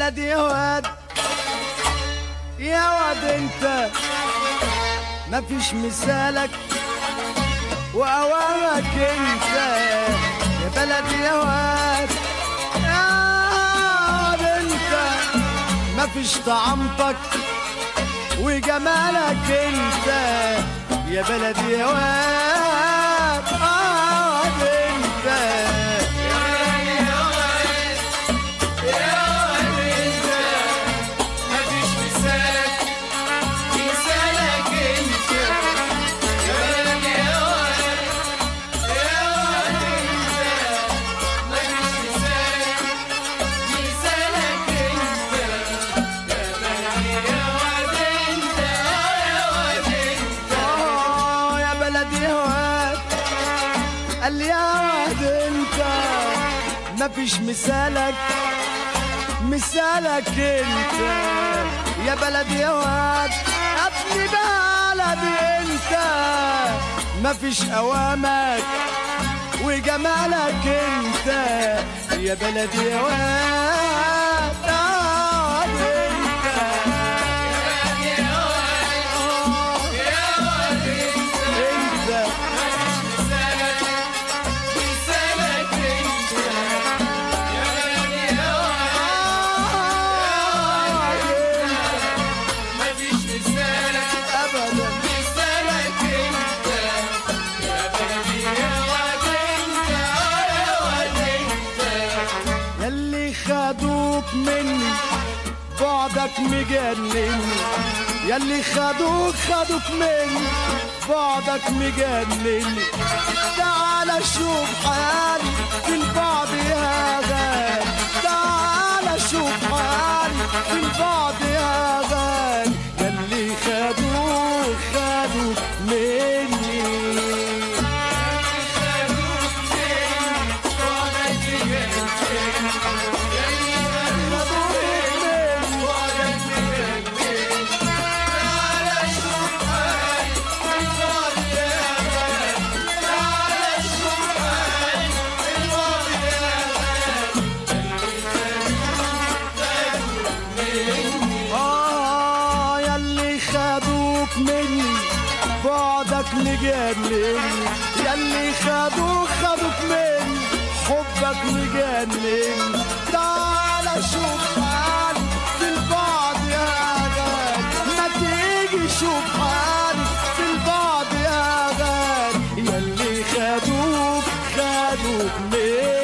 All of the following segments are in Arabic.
بلدي يا واد يا واد انت مفيش مثالك وأوامك انت يا بلدي يا واد يا واد انت مفيش طعمتك وجمالك انت يا بلدي يا واد انت قال يا واد انت مفيش مثالك انت يا بلدي يا واد ابن بلدي انت مفيش اوامك وجمالك انت يا بلدي يا واد مني بعدك مجنني ياللي خدوك مني بعدك مجنني تعال شوف حالي في البعد يا غالي تعال شوف حالي في البعد يا غالي ياللي خدوك مني مني بعدك مجنني ياللي خدوك مني حبك مجنني تعال شوف حالي في البعد يا غالي ما تيجي شوف حالي في البعد يا غالي ياللي خدوك مني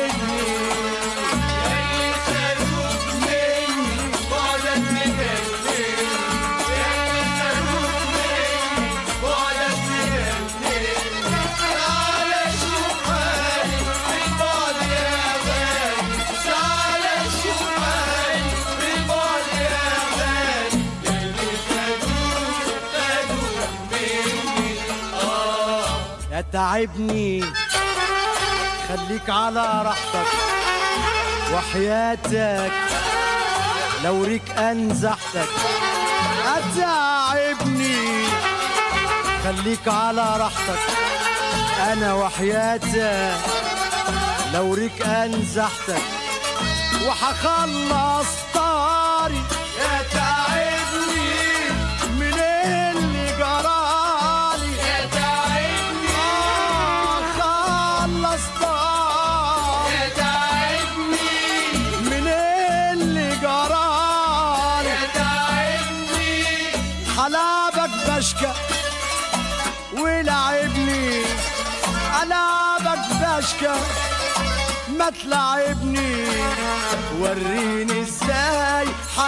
تعبني خليك على راحتك وحياتك لو ريك انزحتك اتعبني خليك على راحتك انا وحياتك لو ريك انزحتك وحخلص طاري اتعبني من اللي جرالي حلابك بشكى ولعبني ألعبك بشكى ما تلعبني وريني ازاي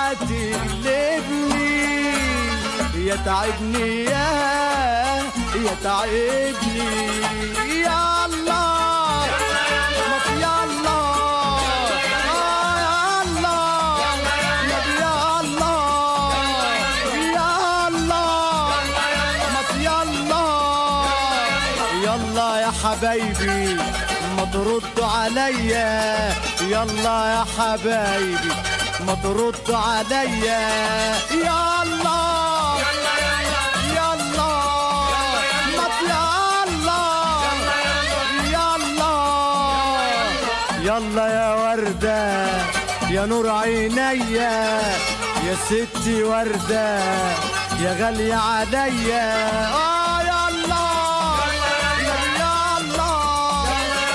هتغلبني يا تعبني يا تعبني يا الله يا الله يا الله يا الله يا الله يا الله يلا يا حبايبي ما تردوا عليا يلا يا حبايبي ما تردوا عليا يا الله يا الله يلا يا وردة يا نور عينيا يا ستي وردة يا غالية عليا يا الله يا الله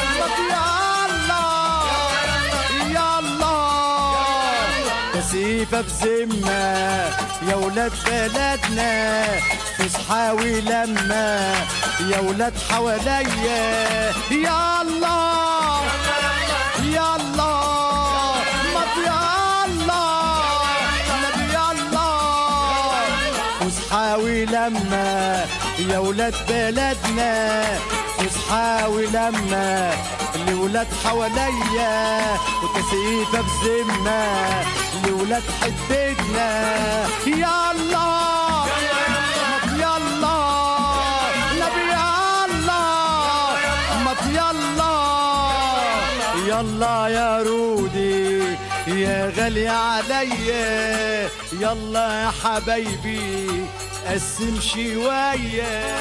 يا الله تسيفة بذمة يا ولاد بلدنا تصحاوي لما يا ولاد حواليا يا الله يا الله يا الله يا الله تصحاوي لما يا ولاد بلدنا تصحاوي لما لولاد حواليا وتسقيفة بذمة لولاد حدتنا يا الله يا الله نبي يا الله يا الله يلا يا رودي يا غالي عليا يلا يا حبايبي قسم شوية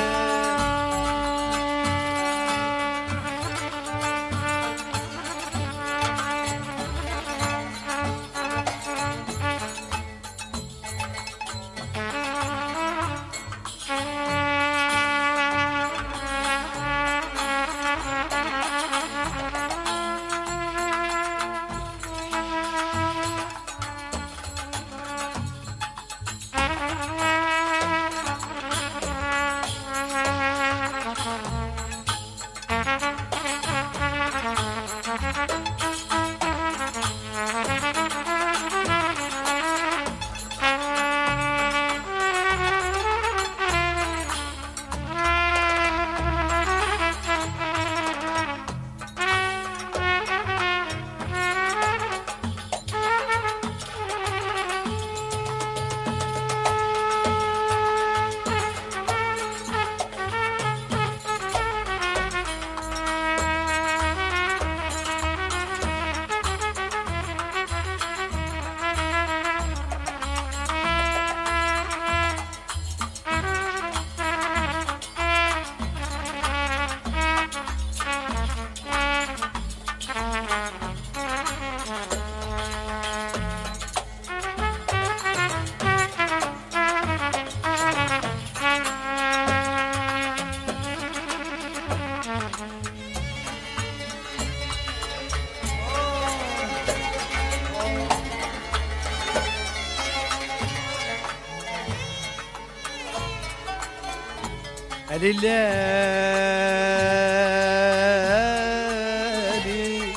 ليلي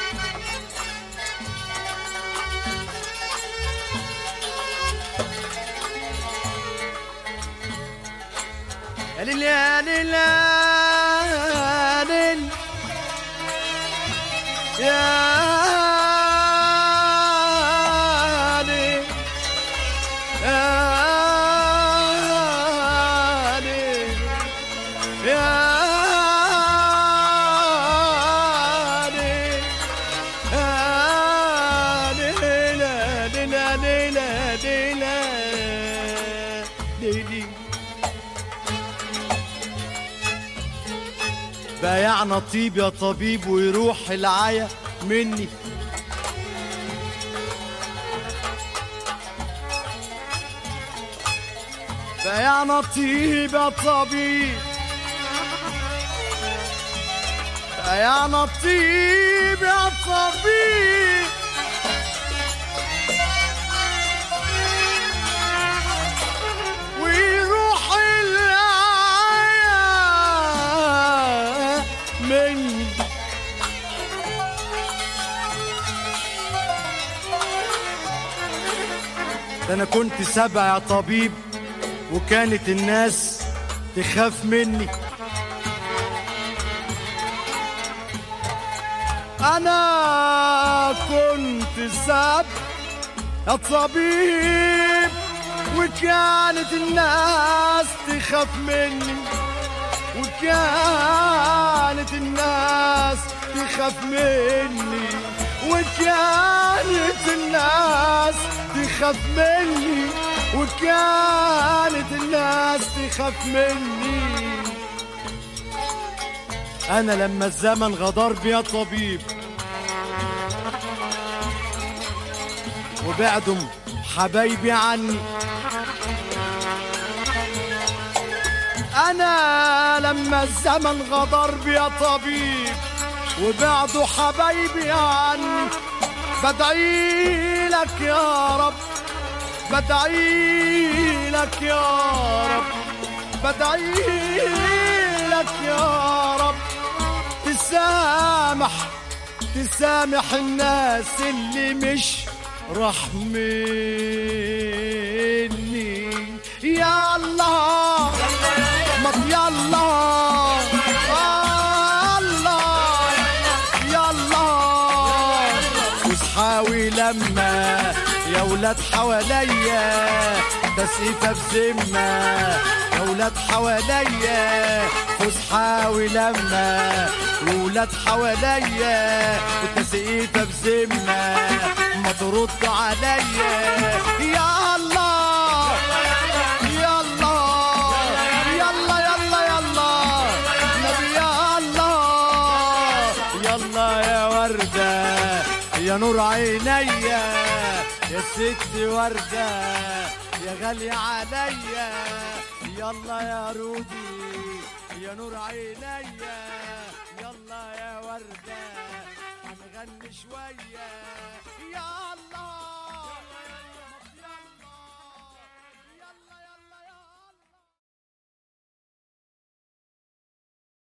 بايعنا طيب يا طبيب ويروح العيا مني بايعنا طيب يا طبيب بايعنا طيب يا طبيب ويروح العيا مني ده انا كنت 7 يا طبيب وكانت الناس تخاف مني انا كنت 7 يا طبيب وكانت الناس تخاف مني وكانت الناس تخاف مني وكانت الناس تخاف مني وكانت الناس تخاف مني أنا لما الزمن غدر بي يا طبيب وبعدهم حبايبي عني. انا لما الزمن غدر بي يا طبيب وبعدوا حبايبي عني، بدعي لك يا رب، بدعي لك يا رب، بدعي لك يا رب تسامح الناس اللي مش رحمني. يا الله ما يلا الله يلا واصحاوي لما يا ولاد حواليا تسقيفة بذمة، يا ولاد حواليا فصحاوي لما ولاد حواليا وتسقيفة بذمة ما ترد عليا. يا الله يلا يلا يلا يلا نبي يا الله يلا يا وردة يا نور عينيا يا ست وردة يا غالية عليا. يلا يا رودي يا نور عينيا، يلا يا وردة هنغني شوية. يا الله